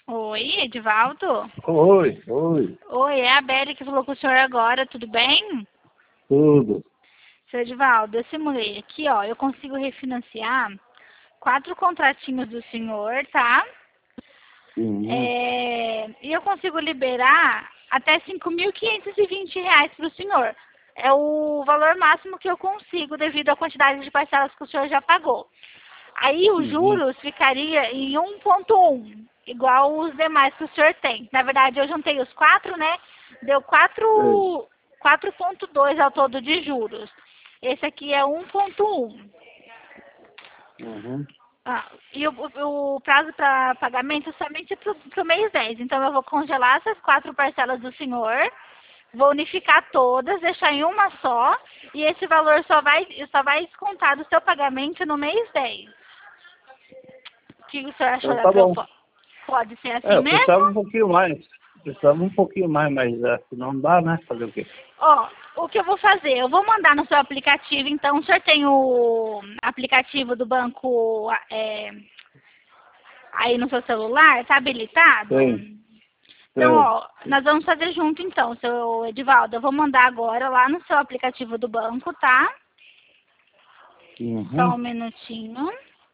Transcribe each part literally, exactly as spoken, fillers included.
Oi, Edivaldo? Oi, oi, Oi, é a Beli que falou com o senhor agora, tudo bem? tudo. Seu Edivaldo, eu simulei aqui, ó, eu consigo refinanciar quatro contratinhos do senhor, tá? Uhum. É, e eu consigo liberar até cinco mil quinhentos e vinte reais para o senhor. É o valor máximo que eu consigo devido à quantidade de parcelas que o senhor já pagou. Aí os Uhum. juros ficaria em um ponto um, igual os demais que o senhor tem. Na verdade, eu juntei os quatro, né? Deu Sei. quatro quatro ponto dois ao todo de juros. Esse aqui é um ponto um. Uhum. Ah, e o, o- o prazo para pagamento é somente para o mês dez. Então, eu vou congelar essas quatro parcelas do senhor, vou unificar todas, deixar em uma só, e esse valor só vai, só vai descontar do seu pagamento no mês dez. O que o senhor achou Então da tá bom. proposta? Pode ser É, assim eu precisava um mesmo? pouquinho mais. Precisava um pouquinho mais, mas é, se não dá, né? Fazer o quê? Ó, o que eu vou fazer? Eu vou mandar no seu aplicativo, então o senhor tem o aplicativo do banco é, aí no seu celular, tá habilitado? Tem, Então, tem. ó, nós vamos fazer junto então, seu Edivaldo. Eu vou mandar agora lá no seu aplicativo do banco, tá? Só um Uhum. minutinho.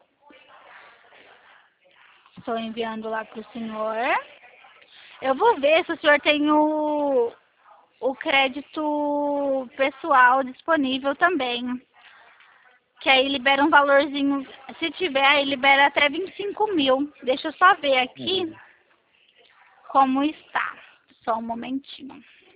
Estou enviando lá pro senhor. Eu vou ver se o senhor tem o, o crédito pessoal disponível também. Que aí libera um valorzinho. Se tiver, aí libera até vinte e cinco mil. Deixa eu só ver aqui Uhum. como está. Só um momentinho.